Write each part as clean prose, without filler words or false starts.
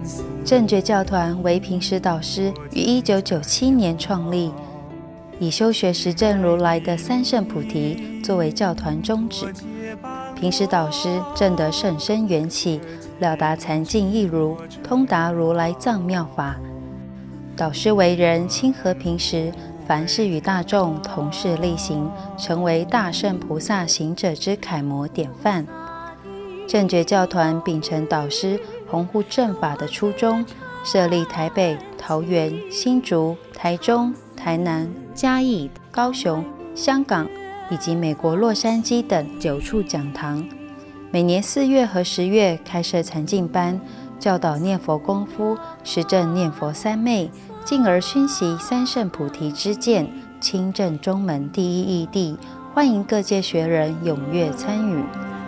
正觉教团为平时导师于1997年创立，以修学实证如来的三圣菩提作为教团宗旨。平时导师证得甚深缘起，了达禅境义如，通达如来藏妙法。导师为人亲和平时，凡事与大众同事力行，成为大圣菩萨行者之楷模典范。正觉教团秉承导师弘护正法的初衷，设立台北、桃园、新竹、台中、台南、嘉义、高雄、香港以及美国洛杉矶等9处讲堂。每年4月和10月开设禅净班，教导念佛功夫，实证念佛三昧，进而熏习三圣菩提之见，亲证中门第一义谛，欢迎各界学人踊跃参与。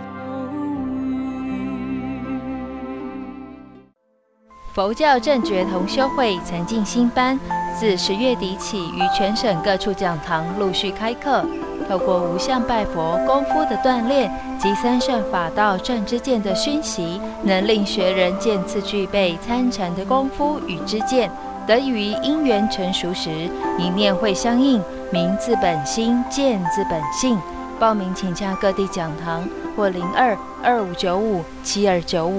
佛教正觉同修会禅净新班自10月底起，于全省各处讲堂陆续开课，透过无相拜佛功夫的锻炼及三圣法道正知见的熏习，能令学人渐次具备参禅的功夫与知见，得以于因缘成熟时，一念会相应，明自本心，见自本性。报名请洽各地讲堂或02-2595-7295。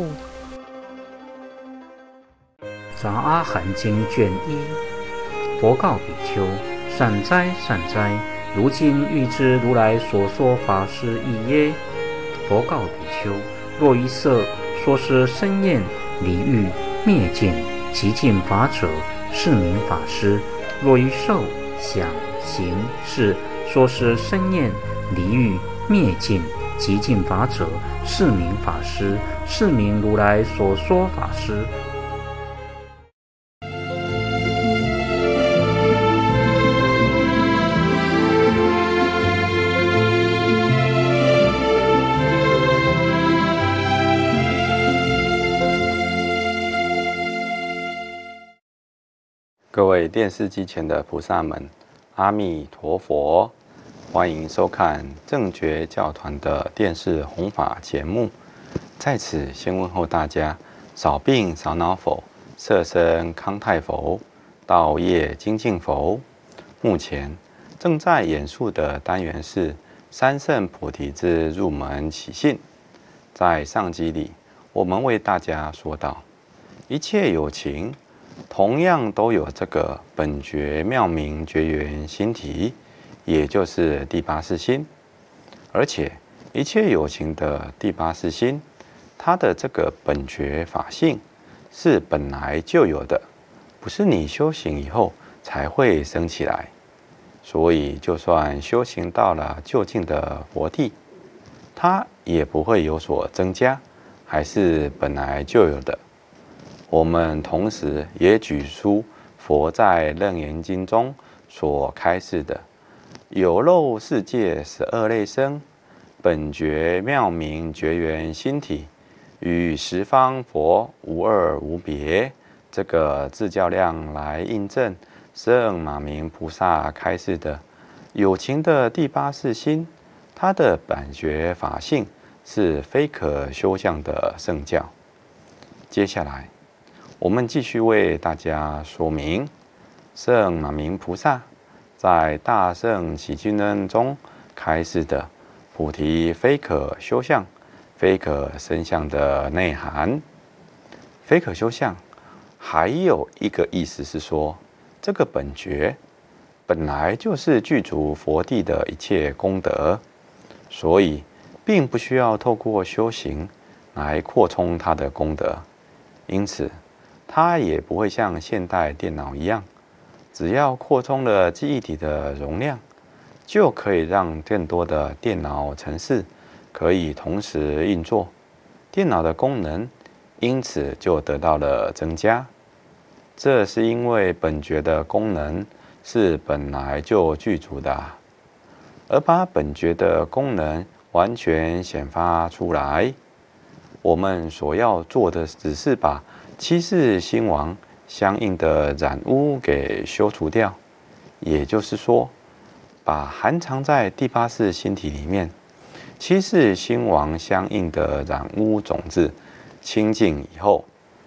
杂阿含经卷1，佛告比丘：善哉，善哉！如今欲知如来所说法是义耶？佛告比丘：若于色说是生厌离欲灭尽极尽法者，是名法师；若于受想行识说是生厌离欲灭尽极尽法者，是名法师，是名如来所说法师。 各位电视机前的菩萨们，阿弥陀佛！欢迎收看正觉教团的电视弘法节目。在此先问候大家：少病少恼否？色身康泰否？道业精进否？目前正在演述的单元是三圣菩提之入门起信。在上集里，我们为大家说到，一切有情同样都有这个本觉妙明觉缘心体，也就是第八识心。而且一切有情的第八识心，它的这个本觉法性是本来就有的，不是你修行以后才会升起来。所以就算修行到了究竟的佛地，它也不会有所增加，还是本来就有的。我们同时也举出佛在《楞严经》中所开示的有漏世界12类生，本觉妙明觉缘心体，与十方佛无二无别，这个自教量来印证圣马明菩萨开示的有情的第八识心，它的本觉法性是非可修相的圣教。接下来我们继续为大家说明圣马明菩萨在大圣起居论中开示的菩提非可修相、非可生相的内涵。非可修相还有一个意思是说，这个本觉本来就是具足佛地的一切功德，所以并不需要透过修行来扩充它的功德。因此它也不会像现代电脑一样，只要扩充了记忆体的容量，就可以让更多的电脑程式可以同时运作，电脑的功能因此就得到了增加。这是因为本觉的功能是本来就具足的，而把本觉的功能完全显发出来，我们所要做的只是把七世心王相应的染污给修除掉，也就是说，把含藏在第八识心体里面七世心王相应的染污种子清净以后，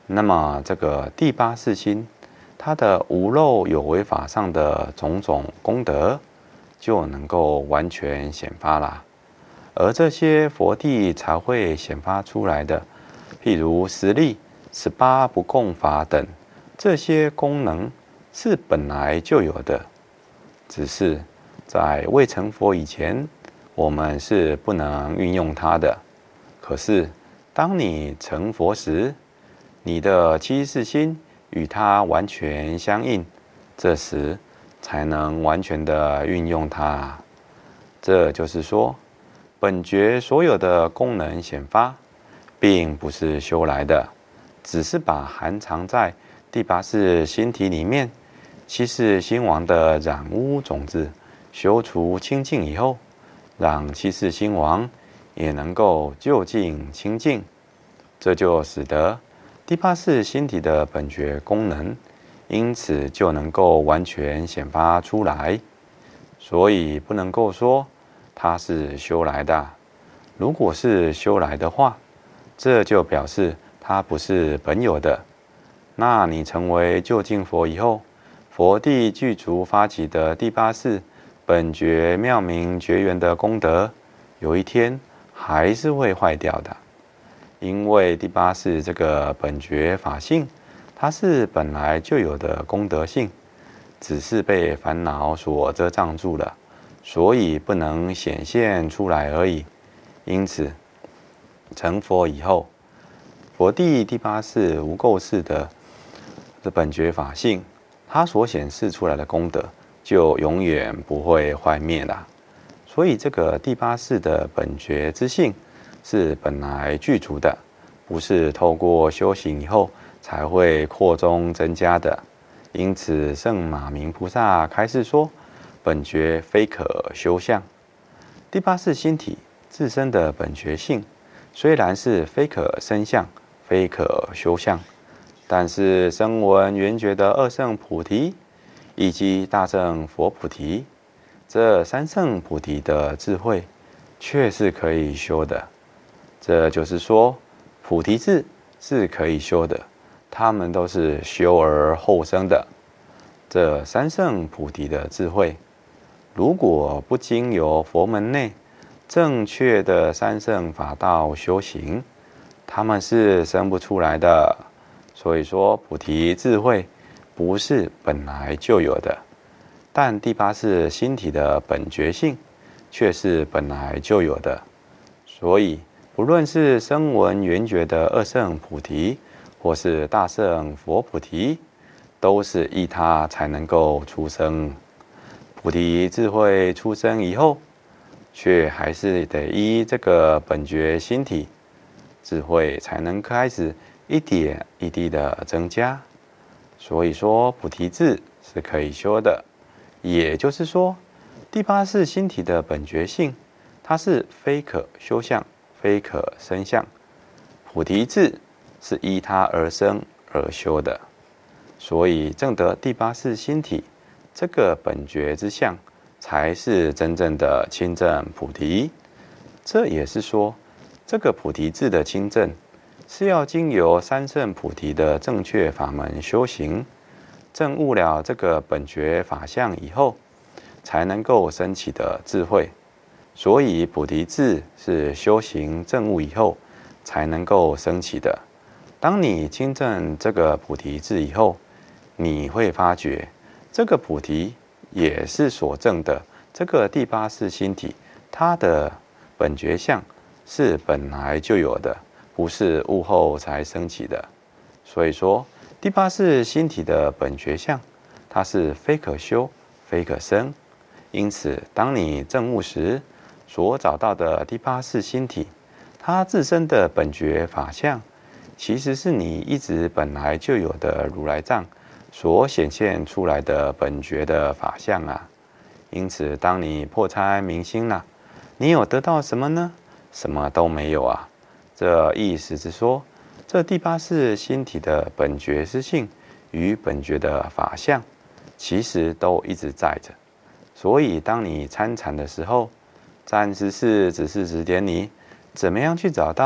那么这个第八世心，它的无漏有为法上的种种功德，就能够完全显发啦。而这些佛地才会显发出来的，譬如十力、18不共法等，这些功能是本来就有的，只是在未成佛以前，我们是不能运用它的。可是当你成佛时，你的七世心与它完全相应，这时才能完全的运用它。这就是说，本觉所有的功能显发，并不是修来的，只是把含藏在第八世心体里面七世心王的染污种子修除清净以后，让七世心王也能够就近清净，这就使得第八世心体的本觉功能，因此就能够完全显发出来。所以不能够说它是修来的。如果是修来的话，这就表示它不是本有的。那你成为究竟佛以后，佛地具足发起的第八世本觉妙明觉缘的功德，有一天还是会坏掉的。因为第八世这个本觉法性，它是本来就有的功德性，只是被烦恼所遮障住了，所以不能显现出来而已。因此成佛以后，佛地第八世无垢世的本觉法性，它所显示出来的功德就永远不会坏灭了。所以这个第八世的本觉之性是本来具足的，不是透过修行以后才会扩充增加的。因此圣马明菩萨开示说，本觉非可修相。第八世心体自身的本觉性虽然是非可生相、非可修相，但是声闻缘觉的二圣菩提以及大圣佛菩提，这三圣菩提的智慧却是可以修的。这就是说，菩提智是可以修的，他们都是修而后生的。这三圣菩提的智慧，如果不经由佛门内正确的三圣法道修行，他们是生不出来的。所以说，菩提智慧不是本来就有的，但第八世心体的本觉性却是本来就有的。所以不论是声闻缘觉的二圣菩提，或是大圣佛菩提，都是依他才能够出生。菩提智慧出生以后，却还是得依这个本觉心体智慧，才能开始一点一滴的增加。所以说，菩提智是可以修的。也就是说，第八世心体的本觉性，它是非可修相、非可生相。菩提智是依它而生而修的。所以证得第八世心体这个本觉之相，才是真正的清正菩提。这也是说，这个菩提智的清正，是要经由三圣菩提的正确法门修行，证悟了这个本觉法相以后，才能够升起的智慧。所以菩提智是修行证悟以后才能够升起的。当你亲证这个菩提智以后，你会发觉这个菩提也是所证的这个第八世心体，它的本觉相是本来就有的，不是悟后才升起的。所以说，第八世心体的本觉相，它是非可修、非可生。因此，当你证悟时所找到的第八世心体，它自身的本觉法相，其实是你一直本来就有的如来藏所显现出来的本觉的法相啊。因此，当你破参明心了，你有得到什么呢？什么都没有啊。这意思是说，这第八世心体的本觉之性与本觉的法相，其实都一直在着。所以，当你参禅的时候，暂时是只是指点你怎么样去找到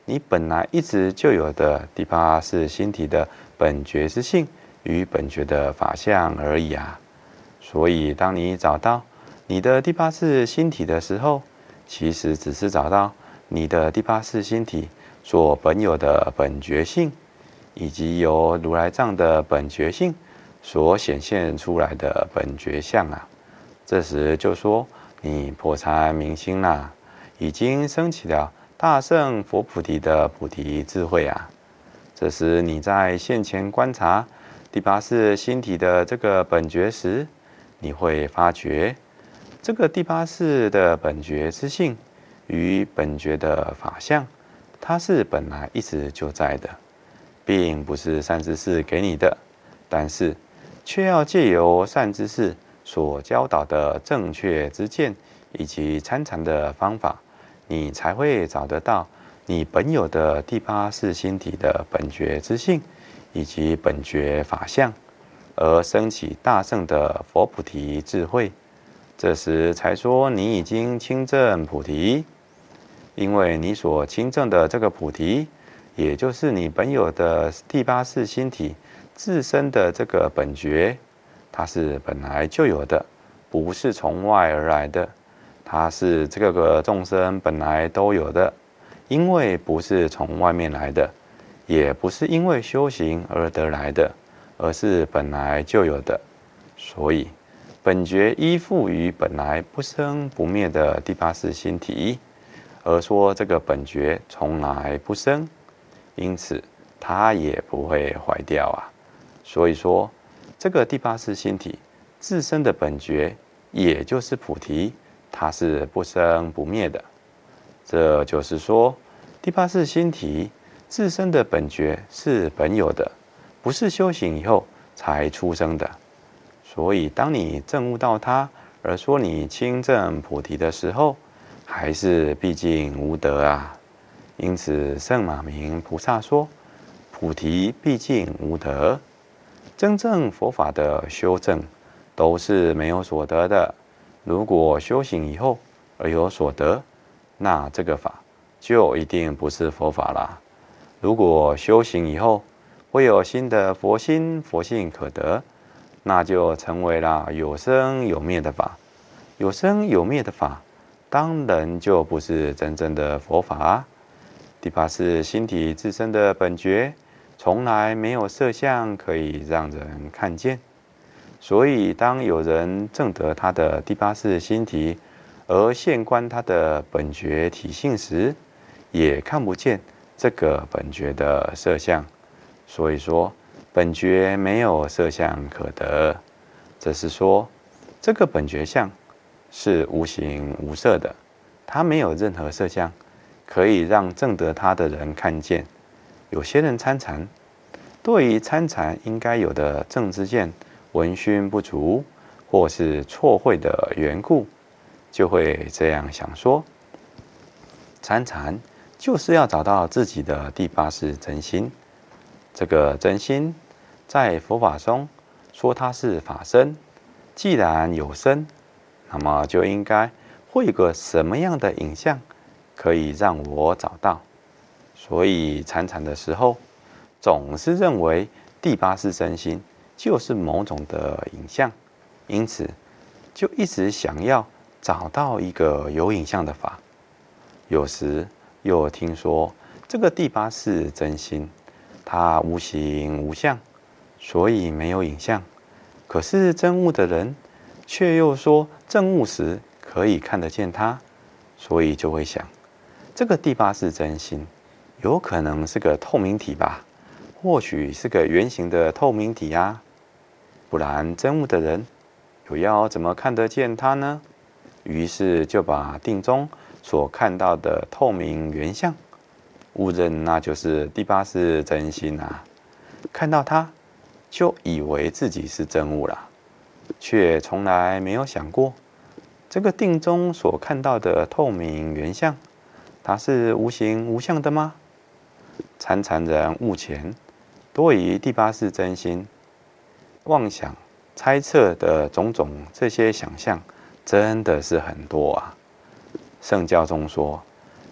你本来一直就有的第八识心体的本觉之性与本觉的法相而已啊。所以，当你找到你的第八识心体的时候，其实只是找到你的第八识心体所本有的本觉性，以及由如来藏的本觉性所显现出来的本觉相啊。这时就说你破禅明心啦，已经升起了大圣佛菩提的菩提智慧啊。这时你在现前观察第八识心体的这个本觉时，你会发觉，这个第八识的本觉之性与本觉的法相，它是本来一直就在的，并不是善知识给你的，但是却要借由善知识所教导的正确知见以及参禅的方法，你才会找得到你本有的第八识心体的本觉之性以及本觉法相，而升起大圣的佛菩提智慧。这时才说你已经亲证菩提，因为你所亲证的这个菩提，也就是你本有的第八识心体自身的这个本觉，它是本来就有的，不是从外而来的，它是这个众生本来都有的，因为不是从外面来的，也不是因为修行而得来的，而是本来就有的。所以本觉依附于本来不生不灭的第八识心体，而说这个本觉从来不生，因此它也不会坏掉啊。所以说这个第八识心体自身的本觉，也就是菩提，它是不生不灭的。这就是说第八识心体自身的本觉是本有的，不是修行以后才出生的。所以当你证悟到它，而说你亲证菩提的时候，还是毕竟无得啊。因此圣马明菩萨说，菩提毕竟无得。真正佛法的修正都是没有所得的。如果修行以后而有所得，那这个法就一定不是佛法啦。如果修行以后会有新的佛心、佛性可得，那就成为了有生有灭的法。有生有灭的法，当然就不是真正的佛法啊。第八识心体自身的本觉，从来没有色相可以让人看见。所以当有人证得他的第八识心体，而现观他的本觉体性时，也看不见这个本觉的色相。所以说本觉没有色相可得，这是说这个本觉相是无形无色的，它没有任何色相可以让证得它的人看见。有些人参禅，对于参禅应该有的正知见闻熏不足，或是错会的缘故，就会这样想说，参禅就是要找到自己的第八识真心。这个真心在佛法中说它是法身，既然有身，那么就应该会有个什么样的影像可以让我找到。所以参禅的时候总是认为第八识真心就是某种的影像，因此就一直想要找到一个有影像的法。有时又听说这个第八识真心它无形无相，所以没有影像。可是证悟的人却又说证悟时可以看得见它，所以就会想，这个第八识真心有可能是个透明体吧，或许是个圆形的透明体啊，不然证悟的人又要怎么看得见它呢？于是就把定中所看到的透明圆相误认那就是第八识真心啊，看到它就以为自己是证悟了，却从来没有想过，这个定中所看到的透明圆相，它是无形无相的吗？参禅人目前多于第八识真心妄想猜测的种种这些想象，真的是很多啊。圣教中说，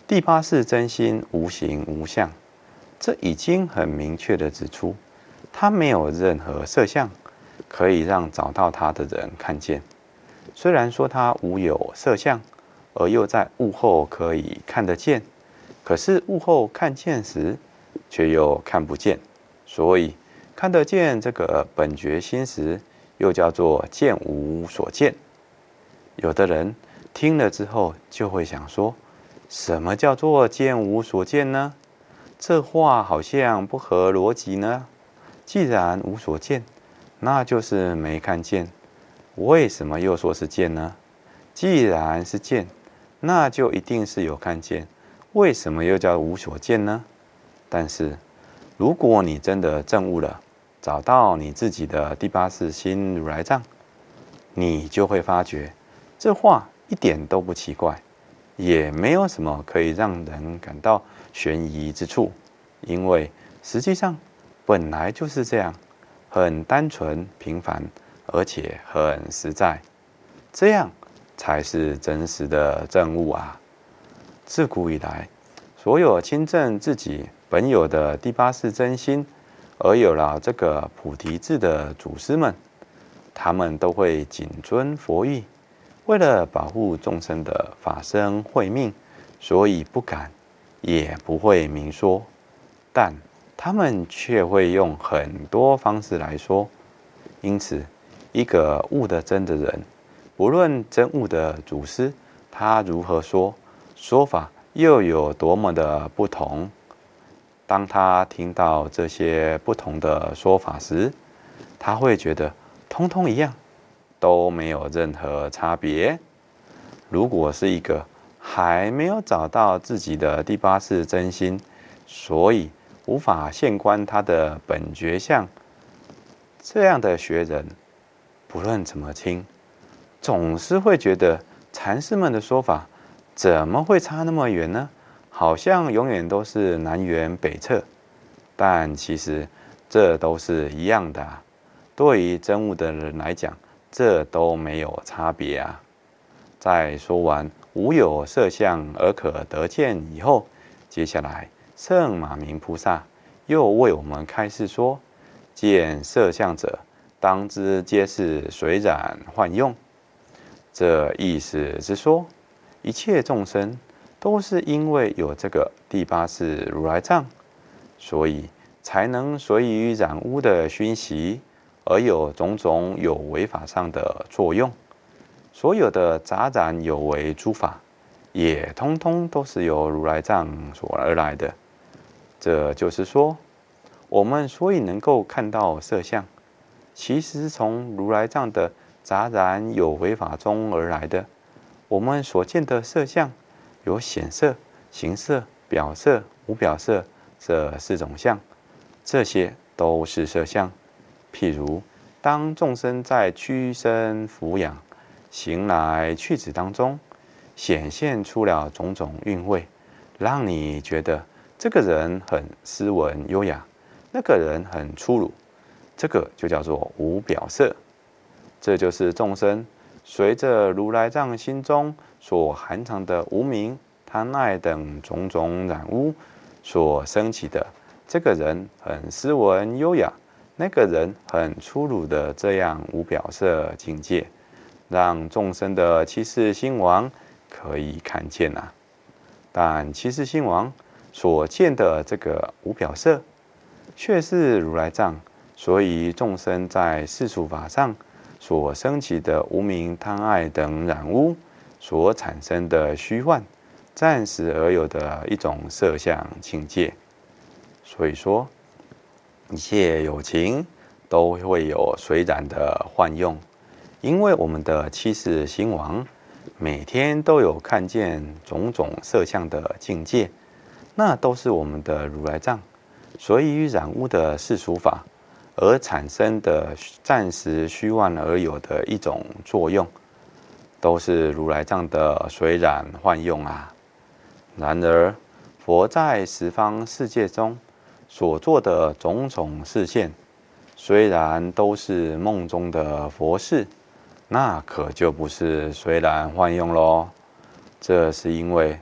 第八世真心无形无相，这已经很明确的指出，它没有任何色相可以让找到它的人看见。虽然说它无有色相，而又在物后可以看得见，可是物后看见时却又看不见，所以看得见这个本觉心时，又叫做见无所见。有的人听了之后就会想说，什么叫做见无所见呢？这话好像不合逻辑呢。既然无所见，那就是没看见，为什么又说是见呢？既然是见，那就一定是有看见，为什么又叫无所见呢？但是如果你真的证悟了，找到你自己的第八世心如来藏，你就会发觉这话一点都不奇怪，也没有什么可以让人感到悬疑之处，因为实际上本来就是这样，很单纯平凡，而且很实在，这样才是真实的证悟啊！自古以来，所有亲证自己本有的第八世真心，而有了这个菩提智的祖师们，他们都会谨遵佛意，为了保护众生的法身慧命，所以不敢也不会明说，但他们却会用很多方式来说。因此，一个悟得真的人，不论真悟的祖师他如何说，说法又有多么的不同，当他听到这些不同的说法时，他会觉得通通一样，都没有任何差别。如果是一个还没有找到自己的第八世真心，所以无法现观他的本觉相，这样的学人，不论怎么听，总是会觉得禅师们的说法怎么会差那么远呢？好像永远都是南辕北辙。但其实这都是一样的啊。对于真悟的人来讲，这都没有差别啊。在说完无有色相而可得见以后，接下来圣马明菩萨又为我们开示说，见色相者，当知皆是随染幻用。这意思是说，一切众生都是因为有这个第八世如来藏，所以才能随于染污的熏习，而有种种有为法上的作用。所有的杂染有为诸法，也通通都是由如来藏所而来的。这就是说，我们所以能够看到色相，其实从如来藏的杂染有为法中而来的。我们所见的色相，有显色、形色、表色、无表色这四种相，这些都是色相。譬如，当众生在屈身俯仰、行来去止当中，显现出了种种韵味，让你觉得这个人很斯文优雅，那个人很粗鲁，这个就叫做无表色。这就是众生随着如来藏心中所含藏的无明、贪爱等种种染污所生起的，这个人很斯文优雅，那个人很粗鲁的这样无表色境界，让众生的七世心王可以看见啊。但七世心王所见的这个无表色，却是如来藏，所以众生在世俗法上所生起的无明、贪爱等染污所产生的虚幻，暂时而有的一种色相境界。所以说，一切有情都会有随染的幻用，因为我们的七世心王每天都有看见种种色相的境界，那都是我们的如来藏所以染污的世俗法而产生的暂时虚幻而有的一种作用，都是如来藏的随染幻用啊。然而，佛在十方世界中所做的种种示现，虽然都是梦中的佛事，那可就不是随染幻用咯。这是因为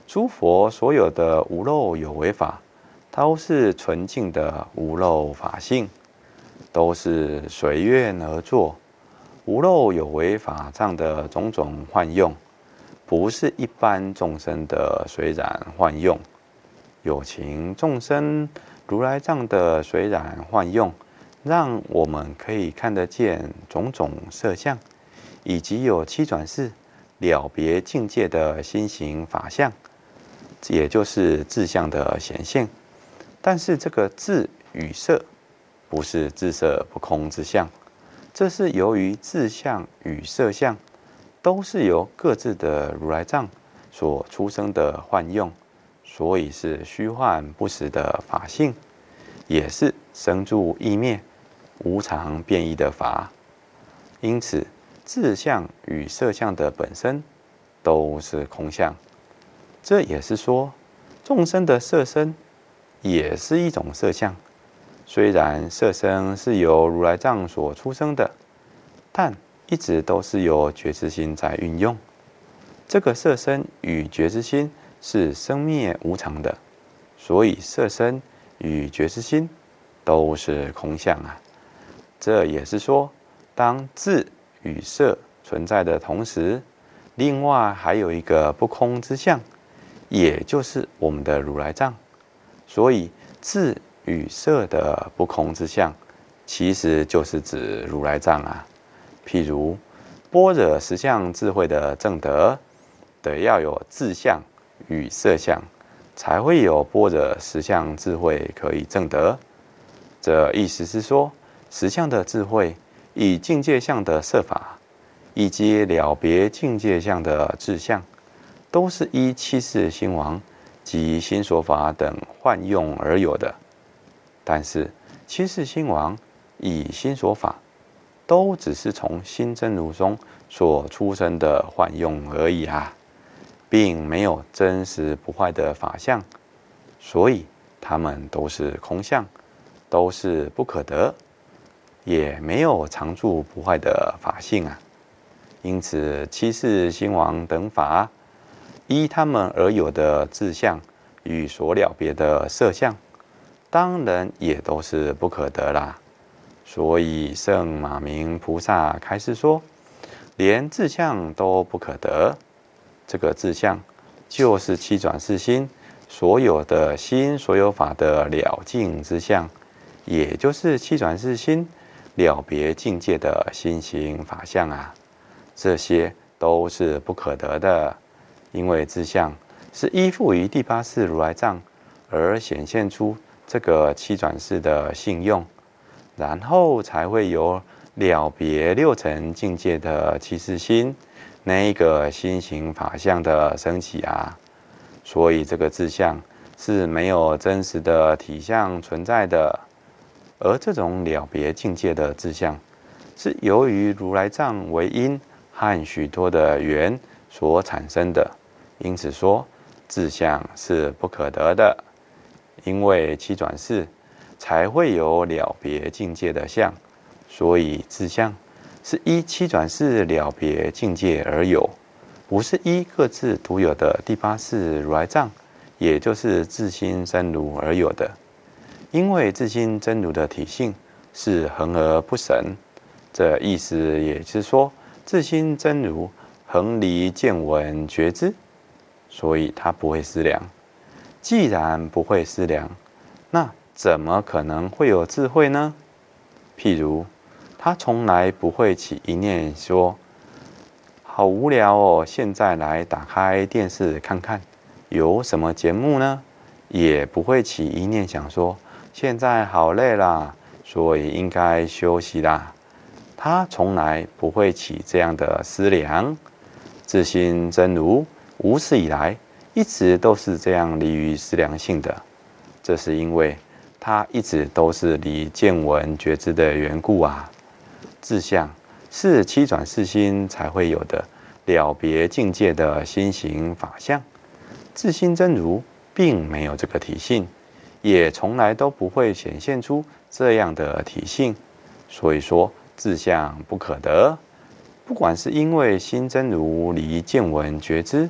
诸佛所有的无漏有为法，都是纯净的无漏法性，都是随愿而作。无漏有为法藏的种种幻用，不是一般众生的随染幻用。有情众生如来藏的随染幻用，让我们可以看得见种种色相，以及有七转世了别境界的心行法相，也就是智相的显现。但是这个智与色，不是智色不空之相，这是由于智相与色相都是由各自的如来藏所出生的幻用，所以是虚幻不实的法性，也是生住异灭、无常变异的法。因此，智相与色相的本身都是空相。这也是说，众生的色身也是一种色相。虽然色身是由如来藏所出生的，但一直都是由觉知心在运用。这个色身与觉知心是生灭无常的，所以色身与觉知心都是空相啊。这也是说，当智与色存在的同时，另外还有一个不空之相，也就是我们的如来藏。所以智与色的不空之相，其实就是指如来藏啊。譬如般若实相智慧的正德，得要有智相与色相，才会有般若实相智慧可以证得。这意思是说，实相的智慧以境界相的色法，以及了别境界相的智相，都是依七世心王及心所法等幻用而有的。但是七世心王以心所法，都只是从心真如中所出生的幻用而已啊，并没有真实不坏的法相，所以它们都是空相，都是不可得，也没有常住不坏的法性啊。因此，七世心王等法，依他们而有的智相与所了别的色相，当然也都是不可得啦。所以圣马明菩萨开示说，连智相都不可得。这个智相就是七转世心所有的心所有法的了境之相，也就是七转世心了别境界的心行法相啊。这些都是不可得的，因为智相是依附于第八世如来藏而显现出这个七转世的性用，然后才会有了别六尘境界的七世心，那一个心行法相的升起啊。所以这个智相是没有真实的体相存在的，而这种了别境界的智相，是由于如来藏为因和许多的缘所产生的。因此说，智相是不可得的，因为七转世才会有了别境界的相，所以智相是依七转世了别境界而有，不是依各自独有的第八世如来藏，也就是自心真如而有的。因为自心真如的体性是恒而不神，这意思也是说，自心真如恒离见闻觉知，所以它不会思量。既然不会思量，那怎么可能会有智慧呢？譬如，他从来不会起一念说，好无聊哦，现在来打开电视看看，有什么节目呢？也不会起一念想说，现在好累啦，所以应该休息啦。他从来不会起这样的思量。自心真如无始以来一直都是这样离于思量性的，这是因为它一直都是离见闻觉知的缘故啊。智相是七转世心才会有的了别境界的心行法相，自心真如并没有这个体性，也从来都不会显现出这样的体性，所以说智相不可得。不管是因为心真如离见闻觉知，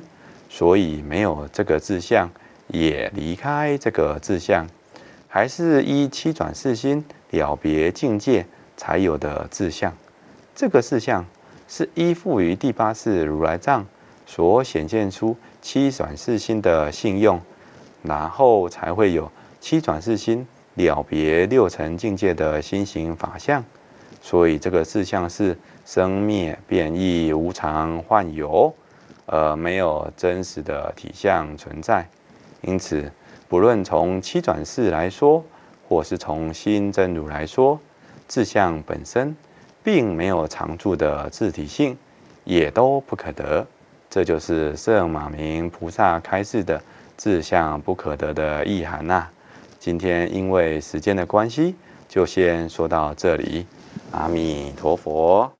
所以没有这个志向，也离开这个志向，还是依七转世心了别境界才有的志向。这个志向是依附于第八世如来藏所显现出七转世心的信用，然后才会有七转世心了别六尘境界的心行法相。所以这个志向是生灭变异无常幻有，没有真实的体相存在。因此不论从七转世来说，或是从心真如来说，志向本身并没有常住的自体性，也都不可得。这就是圣马明菩萨开示的志向不可得的意涵呐。今天因为时间的关系，就先说到这里。阿弥陀佛。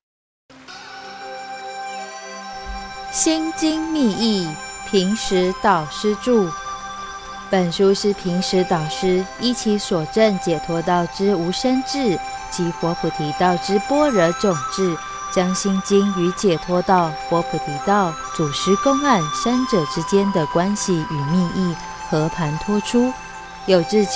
心经密意，平时导师著。本书是平时导师依其所证解脱道之无生智及佛菩提道之般若种智，将心经与解脱道、佛菩提道、祖师公案三者之间的关系与密意和盘托出，有志